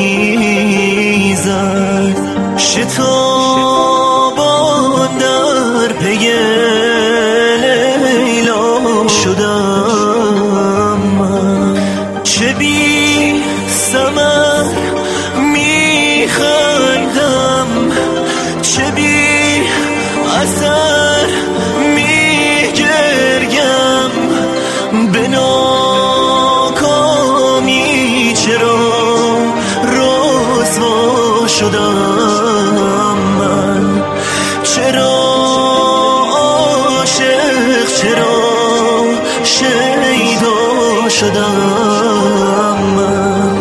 گریزد، شتابان در پی لیلا شدم من. چه بی ثمر میخندم، چه بی اثر میگریم، به ناکامی چرا رسوا شدم من. چرا عاشق، چرا شیدا شدم من.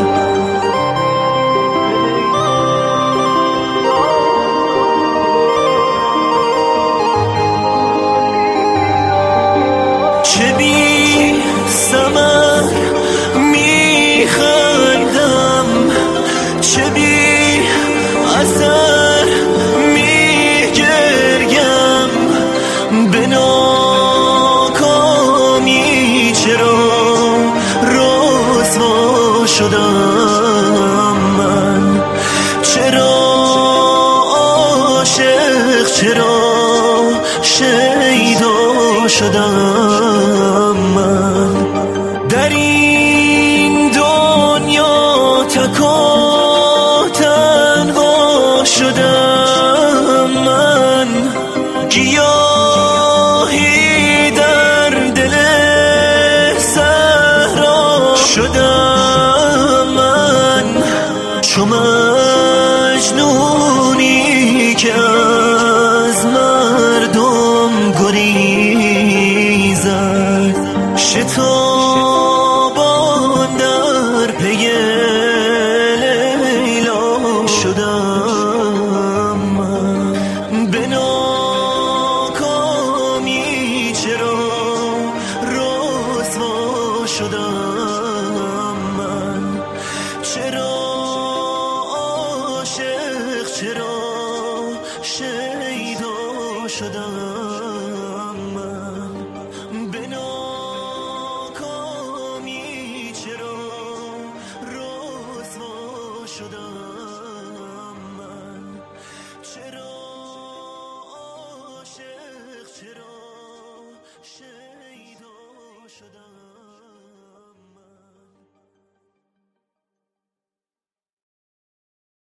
چه بی ثمر میخندم، چه بی اثر میگریم، به ناکامی چرا رسوا شدم من. چرا عاشق، چرا شیدا شدم من. در این دنیا تک و تنها شدم من. گیاهی در دل صحرا شدم من. چو مجنونی که از مردم گریزد، شتابان در پی لیلا شدم من. به ناکامی چرا رسوا شدم من. چرا عاشق، چرا شیدا شدم.